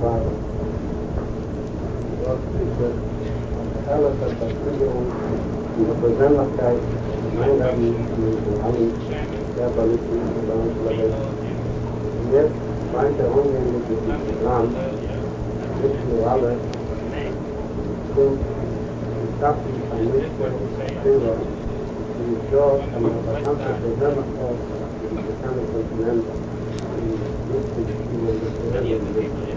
Weil dort ist es alles als Erfüllung ihrer Persönlichkeit, mein Leben, mit allen körperlichen und anderen. Und jetzt meint Umgehen mit diesem Programm, nicht nur alle, sind stattlich ein nächster Fehler, die so eine bekannte Persönlichkeit in bekannten Kontinenten lustig spielen, das Leben.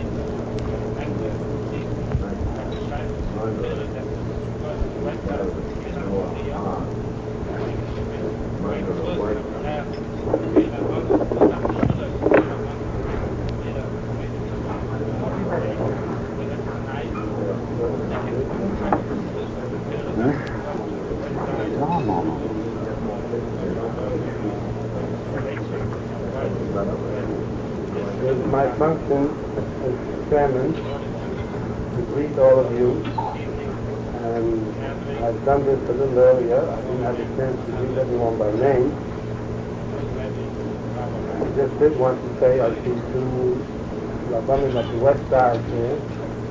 It's my function as chairman to greet all of you. I've done this a little earlier. I didn't have a chance to greet everyone by name. I just did want to say I see two Rabbanim at the west side here.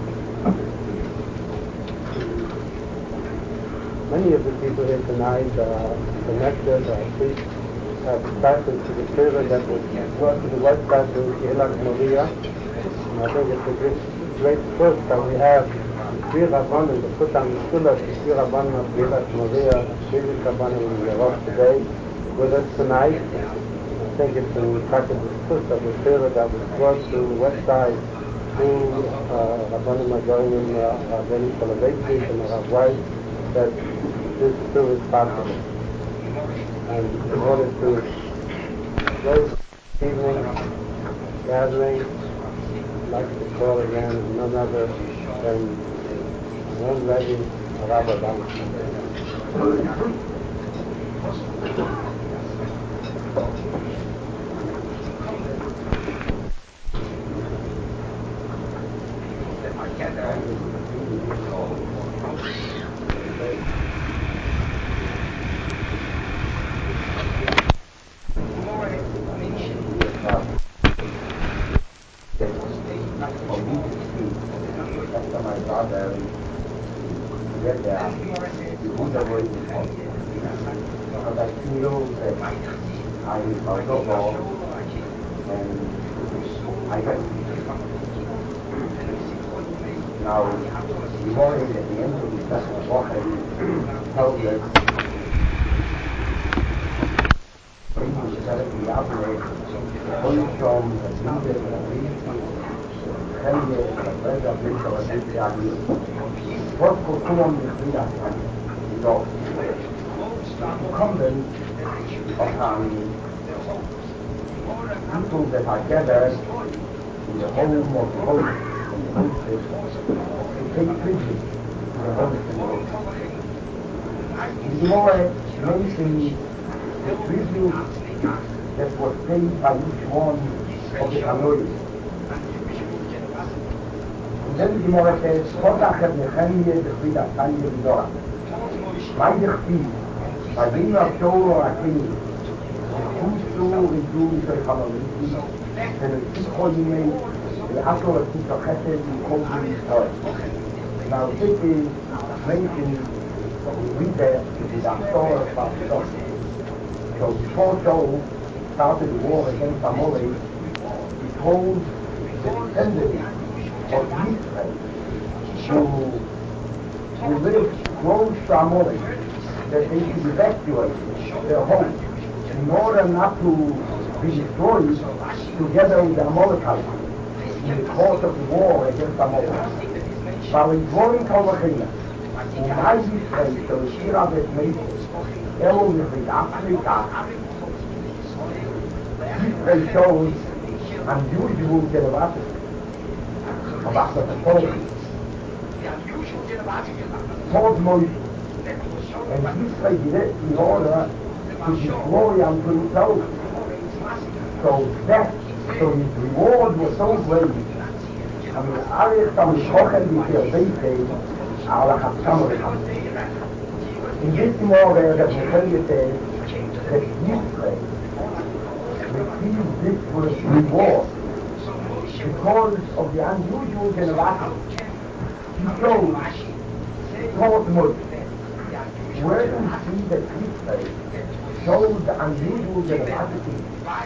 Many of the people here tonight are connected, are priests, are disciples to the Torah that was brought to the west side to Keilat Moria. And I think it's a great first that we have three Rabbanim to put on the Shula, the three Rabbanim of Keilat Moria, Shivit Rabbanim in Yarov today, with us tonight. I think it's in fact the first of the Torah that was brought to the west side. Two Rabbanim are going in Rabbeinu Soloveitchik and Rav Weiss, that this too is possible. And in order to close the evening gathering, I'd like to call again none other than one Rebbe, Rav Adamson. Now, the morning at the end of the second walk, I told us English therapy outlet, only from the leader of the Kenya, the president of the Kenya, what could come on the freedom is all. Incumbent upon people that are gathered in the home of the host, to take tribute to the host of the host. The Gemara mentions the tribute that was paid by each one of the Tanoim. And then the Gemara says, Kodach et Nechemye b'chid Tanya b'Zorah. Meidech pi, v'yina Shoro Akini, v'chusu v'du v'chamoliti, v'netzicho yimei, v'asor v'tzicho chesed v'kol v'yisrael. Now this is mentioned, we read that in the Asor of Ba'asor. So before Shaul started the war against Amalek, he told the descendants of Yisrael who lived close to Amalek that they should evacuate their homes in order not to be destroyed together with the Amalekites in the course of the war against Amalek. Dvorim Kolachina, Umay Yisrael, so Shira Bet Meishes, Elo Mifrid Afrika, Yisrael shows unusual generosity about the authority. Told Moshe, and Yisrael did it in order to destroy unto himself. So his reward was so great. I mean, Arich Tamishkochen B'Kirbeitei Ala Chatzamorecham. In this Gemara that Nehemiah says that Yisrael received this reward because of the unusual generosity he showed toward Moses. Where do we see that Israel showed the unusual generosity?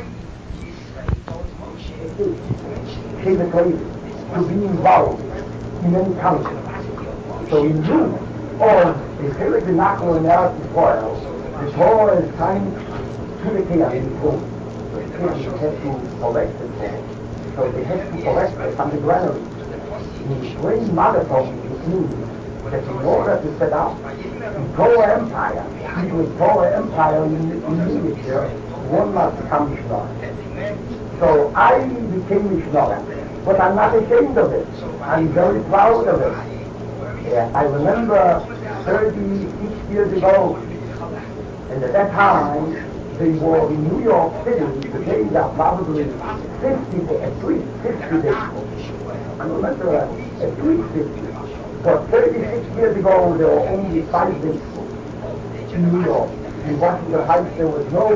To be involved in any country. So in lieu of a Felix and Nachman and Eretz Yisrael, the Torah is kind to the Kiyam food. The Kiyam has to collect it for. So they have to collect it from the granary. The great mother told me this means that in order to set up the Torah Empire, even the Torah Empire in Egypt, one must become Mishnah. So I became Mishnah, but I'm not ashamed of it. I'm very proud of it. I remember 36 years ago, and at that time, they were in New York City. Today there are probably 50, at least 50 days. I remember at least 50. But 36 years ago, there were only 5 days in New York. In Washington Heights, there was no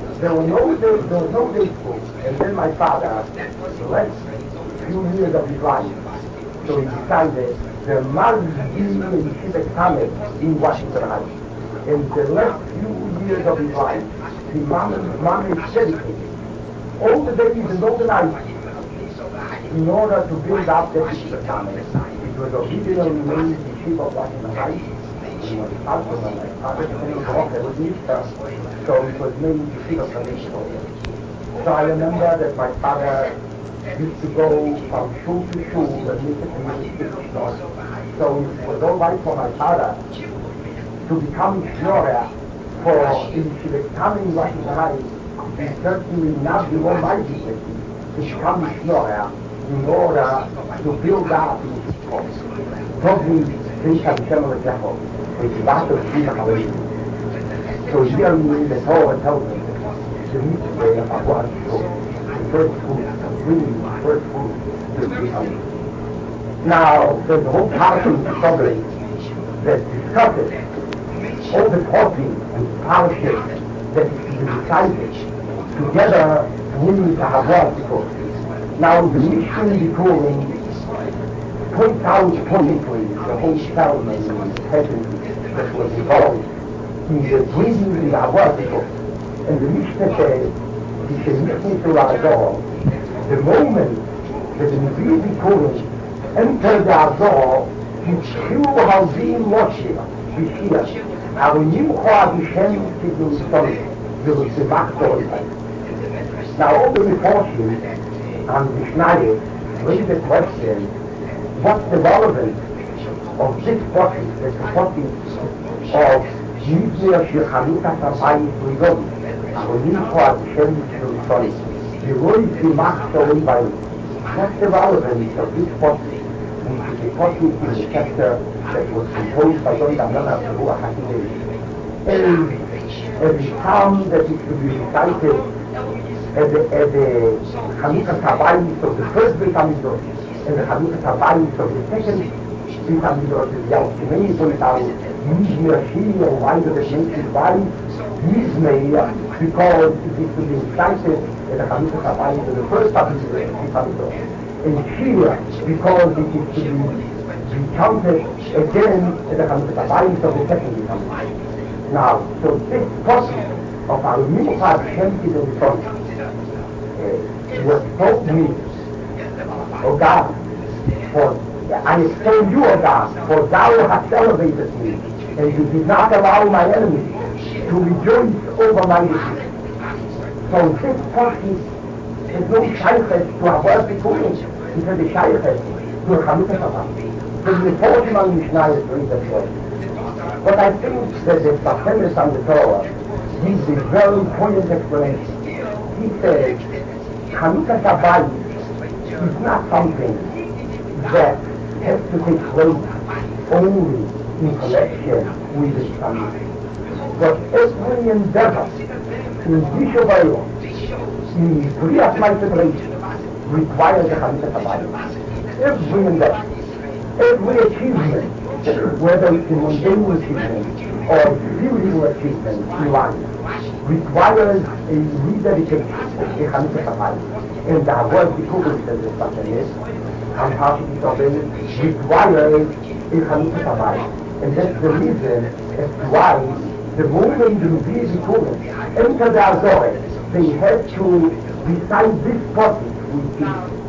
day school. And then my father left a few years of his life. So he decided there must be a Yeshiva Talmud in Washington Heights. In the last few years of his life, his mom is dedicated all the days and all the nights in order to build up the Yeshiva Talmud. It was originally named Yeshiva of Washington Heights. It was also when my father came off as a minister, so it was named Yeshiva Talmud. So I remember that my father used to go from shul to shul and make it community. So it was all right for my father to become Shnorah for Yeshiva Talmud in Washington Heights. He certainly not the Almighty to become Shnorah in order to build up his house. Probably think of Shemuel Jeffel, which is lots of Shema Hallelujah. So here the Torah tells me the mitzvah of Avraham the first food, bringing the first food to the family. Now, there's a whole part of the story that discusses all the talking and parashas that is to be decided together with the Avraham. Now, the mission Bikurim points out pointedly the whole ceremony and the peasantry that was involved in the bringing the Avraham. And the Mishnah says, the moment that the Nevi'im Bikurim entered the Azor, התחילו העובדים משה בשיר, אבל נמחו בשם כדורסון, ורצמח תורתן. Now all the reporters and the Schneider raised the question, what's the relevance of this topic, the topic of Yidnir Shechanukah Sabayis Rigom, אבל נמחו בשם כדורסון, ורצמח תורתן. What's the relevance of this topic? Which is a topic in the chapter that was composed by Don Damnana Ruach HaKodesh. Every psalm that is to be recited at the Chanukah Sabayis of the first Beit HaMikdash and the Chanukah Sabayis of the second Beit HaMikdash is the Alchemei von Tal Yizmei Shiri, or why does it mention why Yizmei? Because it is to be recited at the Chanukah Sabayis of the first Beit HaMikdash. And Shira, because it is to be recounted again at the Chanukah Sabayis of the second Beit HaMikdash. Now, so this topic of our Mitzvah Shem Kiddushon was told me, O God, for I extol you, O God, for thou hast elevated me, and you did not allow my enemies to rejoice over my defeat. So this topic is no shaykhet to Avraham Bikurim, it is a shaykhet to Chanukah Sabayis. The reporting on Mishnah is very different. But I think that the Safemis on the Torah gives a very poignant explanation. He says, Chanukah Sabayis is not something that has to take place only in connection with the family. But every endeavor in Dishovayo, in Kriyas Ma'aseh requires the Chanukah Sabayis. Every endeavor, every achievement, whether it's a mundane achievement or a spiritual achievement in life, requires a rededication of the Chanukah Sabayis. in the world because of the Satanis, and partially something requires a Chanukah Tabai. And that's the reason as to why the moment the Movie Bikurim enter the Azore, they have to recite this pocket, which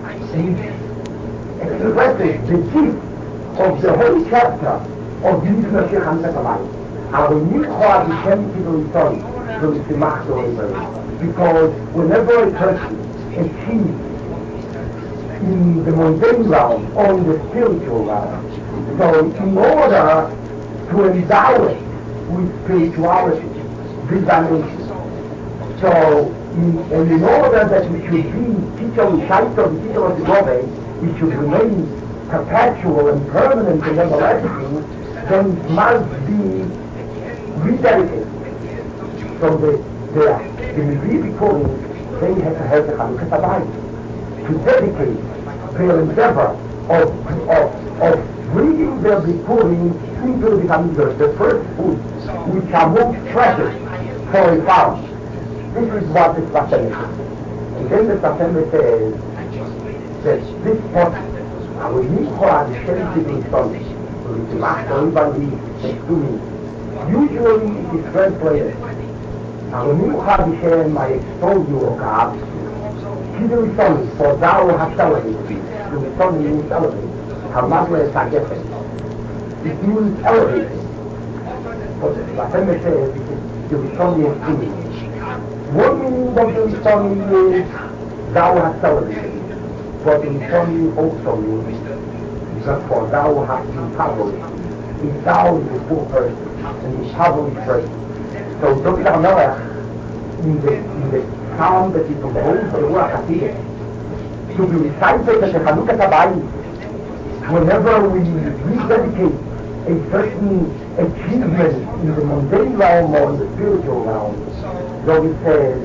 expresses the gist of the whole chapter of the Mishmashir Chanukah Tabai. Our new heart is empty to return from the Machtor, because whenever a person achieves in the mundane realm or in the spiritual realm, so in order to endow it with spirituality, this dimension, so in order that we should be teacher of Shaita, the teacher of the Gove, we should remain perpetual and permanent and everlasting, then it must be rededicated. So the Movie Bikurim, they have to have the Chanukah Tabai to dedicate their endeavor of bringing their Bikurim into the Hamidor, the first food, which are most precious for a farm. This is what the Satan is. And then the Satan says that this pot, our Nimcha, the Shem Son, which is everybody is doing, usually it is translated, our Nimcha, the Shem, I extol you, O God, Kidul Son, for thou hast elevated. The Son means elevated. Hamadla is Hagefen. It means elevated. But the Satan says the Son is doing. One meaning of the Son is thou hast elevated. But the Son also means that for thou hast impoverished. If thou is the poor person, an impoverished person. So David HaMelech, in the psalm that is composed by Ruach HaKodesh, to be recited at the Chanukah Tabai, whenever we rededicate a certain achievement in the mundane realm or in the spiritual realm, David says,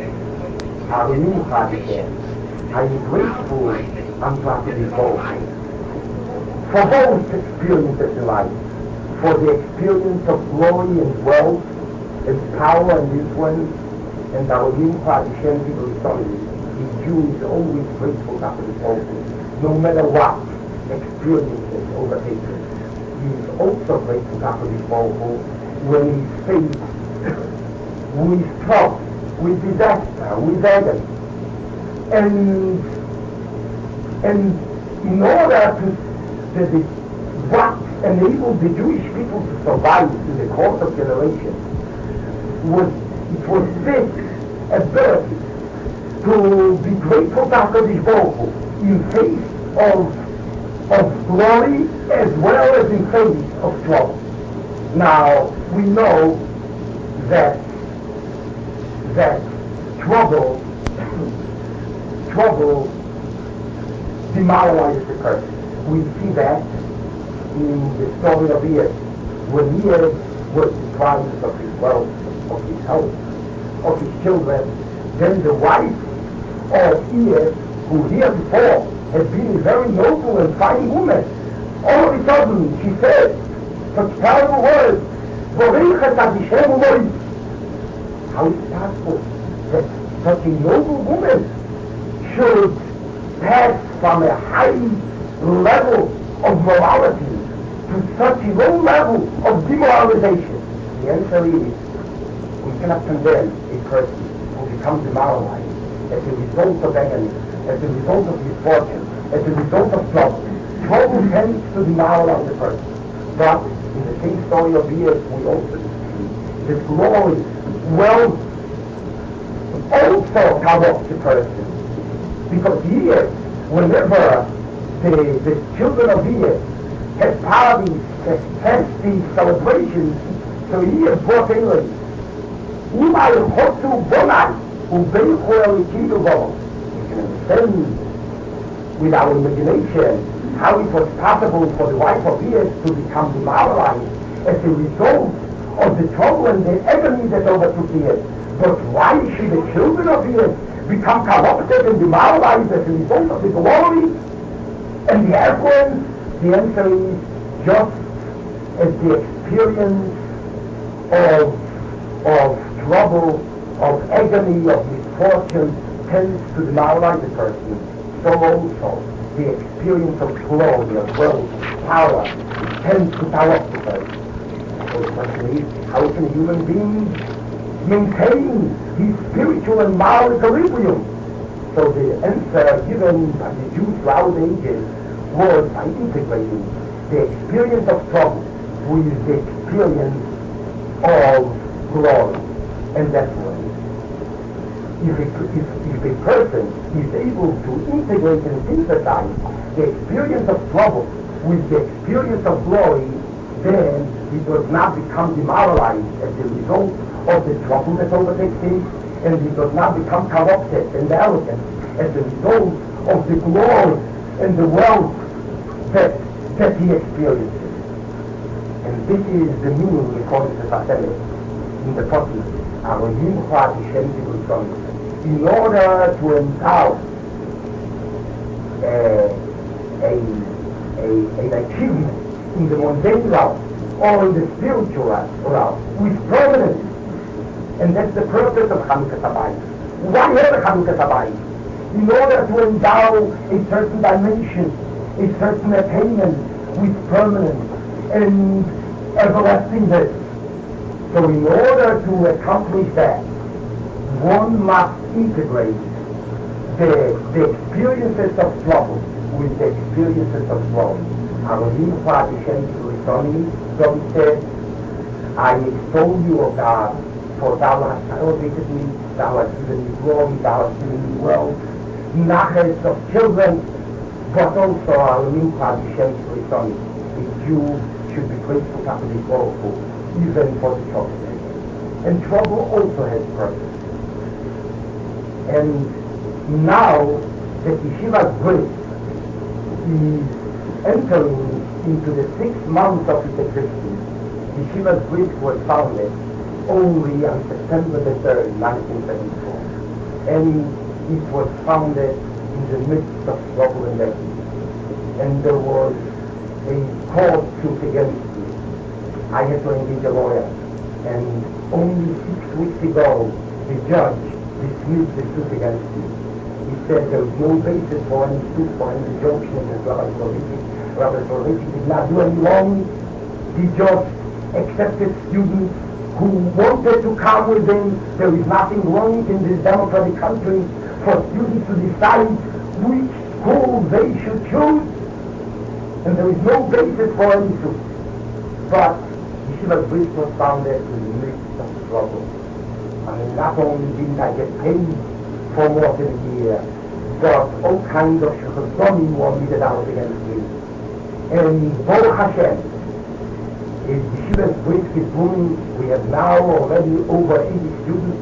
I am grateful unto HaKadosh Baruch Hu for both experiences in life, for the experience of glory and wealth, and power and influence, and our Nimcha, the Shem people story, the Jew is always grateful to HaKadosh Baruch Hu, no matter what experiences overtake him. He is also grateful to HaKadosh Baruch Hu when he is faced with trouble, with disaster, with agony. And in order to what enabled the Jewish people to survive in the course of generations was this ability to be grateful to HaKadosh Baruch Hu in face of glory as well as in face of trouble. Now we know that trouble demoralizes the person. We see that in the story of Iyad, when Iyad was deprived of his wealth, of his health, of his children, then the wife of Iyad, who heretofore had been a very noble and fine woman, all of a sudden she said such terrible words, how is it possible that such a noble woman should pass from a high level of morality to such a low level of demoralization? The answer is, we cannot condemn a person who becomes demoralized as a result of agony, as a result of misfortune, as a result of trouble. Trouble tends to demoralize a person. But in the same story of Iyad, we also see that glory, wealth, also corrupts the person. Because Iyad, whenever the children of Iyad had parties, had festive celebrations, so Iyad brought in you can understand with our imagination how it was possible for the wife of Iyad to become demoralized as a result of the trouble and the agony that overtook Iyad. But why should the children of Iyad become corrupted and demoralized as a result of the glory and the affluence? The answer is just as the experience of trouble, of agony, of misfortune tends to demoralize a person, so also the experience of glory, of wealth, power, tends to power up the person. So the question is, how can a human being maintain his spiritual and moral equilibrium? So the answer given by the Jews throughout the ages was by integrating the experience of trouble with the experience of glory. And that's why if a person is able to integrate and synthesize the experience of trouble with the experience of glory, then he does not become demoralized as a result of the trouble that overtakes him, and he does not become corrupted and arrogant as a result of the glory and the wealth that he experiences. And this is the meaning, according to Sasele, in the Potter, in order to endow an achievement in the mundane realm or in the spiritual realm with permanence. And that's the purpose of Chanukah Habayis. Why ever Chanukah Habayis? In order to endow a certain dimension, a certain attainment with permanence and everlastingness. So in order to accomplish that, one must integrate the experiences of trouble with the experiences of glory. John said, I extol you, O God, for thou hast elevated me, thou hast given me glory, thou hast given me wealth, nachas of children, but also a Jew should be grateful to be sorrowful, even for the trouble. And trouble also has purpose. And now that Yeshiva's Brit is entering into the 6th month of its existence, Yeshiva's Brit was founded only on September the 3rd, 1974. And it was founded in the midst of trouble and death. And there was a court suit against me. I had to engage a lawyer. And only 6 weeks ago, the judge dismissed the suit against me. He said there was no basis for any suit, for any injunction against Rabbi Soloveitchik. Rabbi Soloveitchik did not do any wrong. He just accepted students who wanted to come with him. There is nothing wrong in this democratic country for students to decide which school they should choose. And there is no basis for any suit. But Yeshiva's Brit was founded in the midst of trouble. I mean, not only didn't I get paid for more than a year, but all kinds of shechazdonim were meted out against me. And Baruch Hashem, in Yeshiva's Brit Kippur, we have now already over 80 students.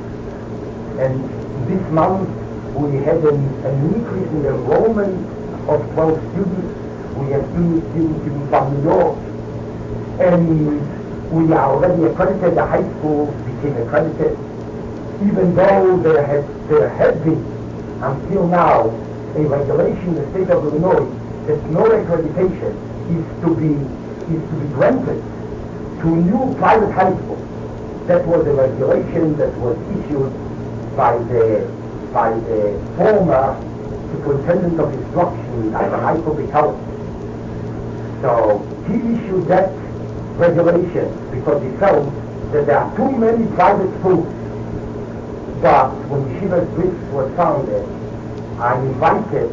And this month we had an increase in enrollment of 12 students. We have students even from New York. And we are already accredited. The high school became accredited, even though there had been until now a regulation in the state of Illinois that no accreditation is to be granted to new private high schools. That was a regulation that was issued by the former superintendent of instruction, Dr. Michael Bicalli. So he issued that regulation because he felt that there are too many private schools. But when Yeshiva's Brit was founded, I invited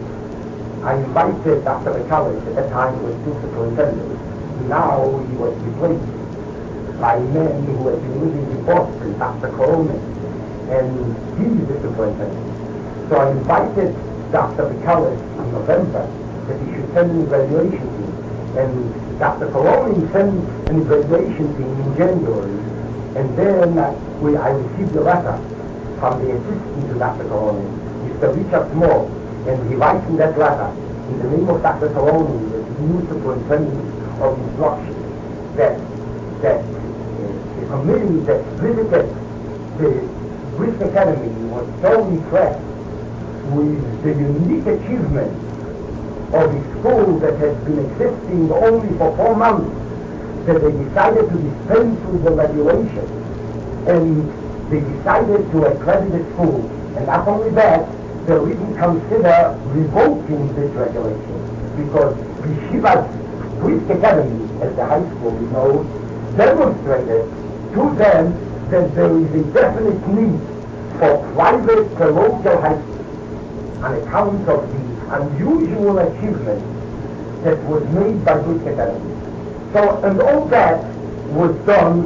Dr. Bicalli, at that time he was still superintendent. Now he was replaced by a man who had been living in Boston, Dr. Corona, and he is the superintendent. So I invited Dr. Bicalli in November that he should send an evaluation team. And Dr. Corona sent an evaluation team in January. And then I received a letter from the assistant to Dr. Corona, Mr. Richard Moore, and he writes in that letter, in the name of Dr. Corona, the new superintendent of instruction, that the committee that visited the Brit Academy was so impressed with the unique achievement of a school that has been existing only for 4 months that they decided to dispense with the regulation, and they decided to accredit the school And not only that, they'll even consider revoking this regulation because Yeshiva's Greek Academy, as the high school is known, demonstrated to them that there is a definite need for private parochial high schools on account of the unusual achievement that was made by Greek Academy. So, and all that was done,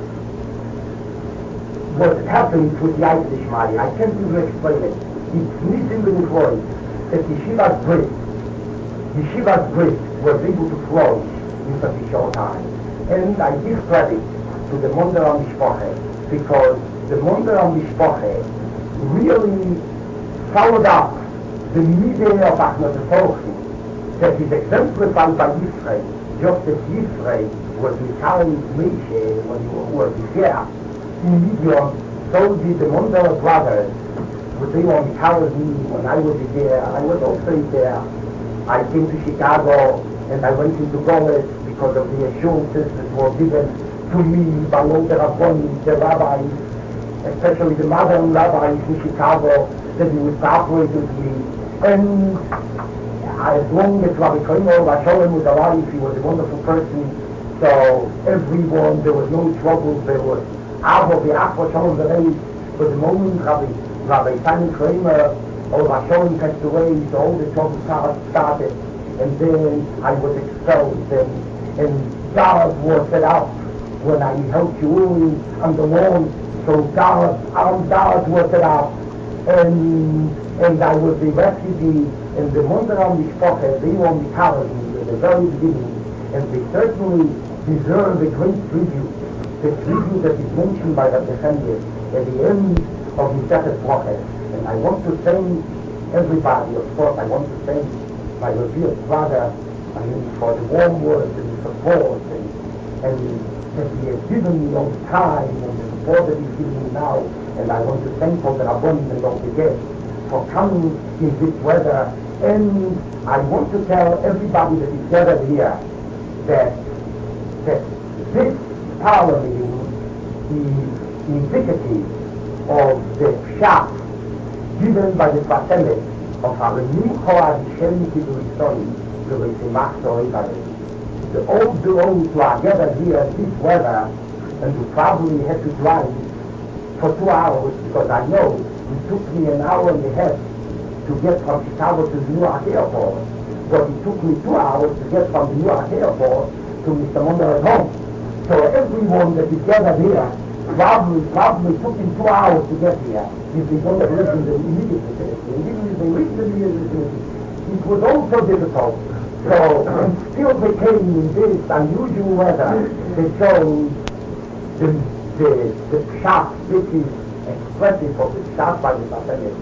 what happened with the Yad Ishmael. I can't even explain it. It's missing the voice that Yeshiva's Brit was able to flourish in such a short time. And I give credit to the Monder HaMishpacha because the Monder HaMishpacha really followed up the midday of Achmed Torchi that is exemplified by Yisrael, just as Yisrael was Mikhail Meishe when he was here in Midian, so did the Monder brothers. They were Mikhail me when I was there. I was also there. I came to Chicago and I went into college because of the assurances that were given to me by all the Rabbonim, the rabbis, especially the modern rabbis in Chicago, that he would cooperate with me. And as long as Rabbi Koino Vasholem was alive, he was a wonderful person. So everyone, there was no trouble. There was Avo, the Achwa Shalom Berei. But the moment Rabbi Simon Kramer or Vasholem passed away, so all the trouble started. And then I was expelled, and guards were set up when I helped Shiurim on the lawn. So armed guards were set up, and I was a refugee, and the Monder HaMishpacha, they were Mikhail at the very beginning, and they certainly deserve a great tribute, the tribute that is mentioned by the Defender at the end of the Second Prophet. And I want to thank everybody, of course. I want to thank my revered brother, for the warm words and the support, and that he has given me all the time, and the support that he's giving me now. And I want to thank all the Rabbonim and all the guests for coming in this weather. And I want to tell everybody that is gathered here that this power meeting is indicative of the pshat given by the Fatele of Harenim Choad Shem Kidurisoni, the Rizimach Toribare. The old those who are gathered here this weather and who probably had to drive for 2 hours, because I know it took me an hour and a half to get from Chicago to the Newark Airport, but it took me 2 hours to get from the Newark Airport to Mr. Monder's home. So everyone that is gathered here probably took him 2 hours to get here. If they don't live in the immediate vicinity, and even if they live in the immediate vicinity, it was also difficult. So, and still they came in this unusual weather that shows the pshat, which is expressive of the pshat by the Satan.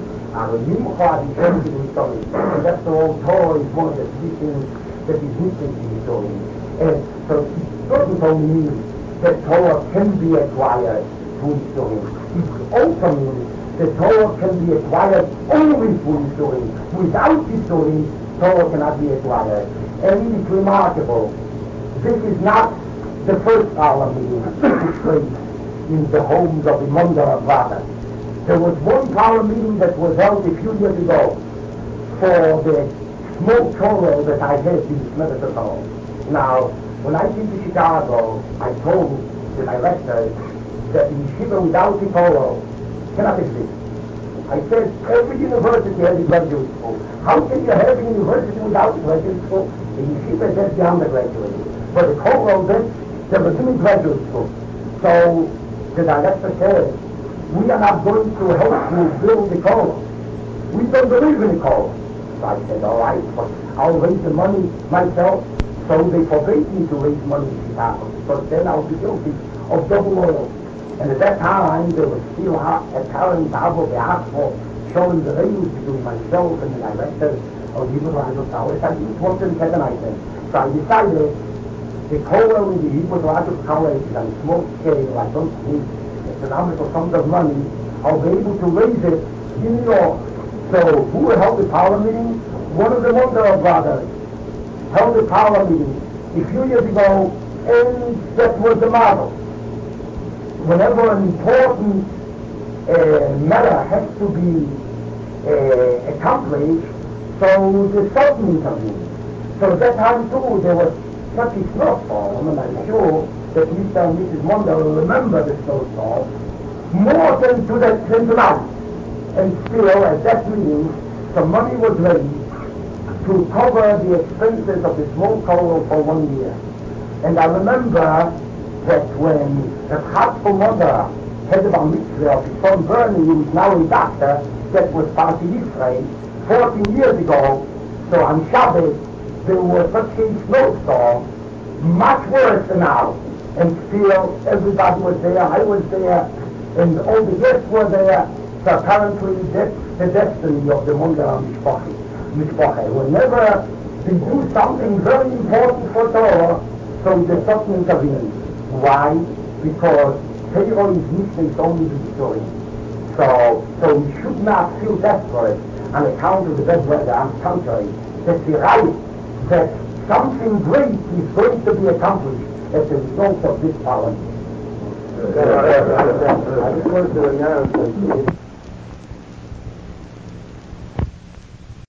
And that's the whole Torah is one of the three things that is missing in the story. And so it doesn't only mean that Torah can be acquired through Yisurim. It also means that Torah can be acquired only through Yisurim. Without Yisurim, Torah cannot be acquired. And it's remarkable. This is not the first Parliament meeting that took place in the homes of the Monder brothers. There was one Parliament meeting that was held a few years ago for the small Torah that I had in this medicine hall. Now, when I came to Chicago, I told the director that the yeshiva without the Torah cannot exist. I said, every university has a graduate school. How can you have a university without a graduate school? The yeshiva is the undergraduate. But the Torah, there was no graduate school. So the director said, we are not going to help you build the Torah. We don't believe in the Torah. So I said, all right, but I'll raise the money myself. So they forbade me to raise money in Chicago, because then I'll be guilty of double oil. And at that time, there was still a current Avo Be'ach for showing the reviews between myself and the director of Hebrew Radio College. I didn't want to recognize them. So I decided the Torah in the Hebrew Radio College is on a small scale. I don't need astronomical sums of money. I'll be able to raise it in New York. So who held the power meeting? One of the Monder brothers held a power meeting a few years ago, and that was the model. Whenever an important matter has to be accomplished, so the Sultan intervened. So at that time too, there was such a snowstorm, and I'm sure that Mr. and Mrs. Mondar will remember the snowstorm more than tonight. And still, at that meeting, some money was raised to cover the expenses of the small choral for 1 year. And I remember that when the Chatzkel Mondar had the bar mitzvah of his son Bernie, who is now a doctor, that was Parsi Yisrael, 14 years ago. So on Shabbat, there was such a snowstorm, much worse than now. And still, everybody was there, I was there, and all the guests were there. So apparently, that's the destiny of the Mondar Mishpacha. Whenever they do something very important for Torah, so the Sultan intervenes. Why? Because Torah is not only the story. So we should not feel desperate on account of the bad weather. On the contrary, that's the right that something great is going to be accomplished as a result of this parliament. I just wanted to announce that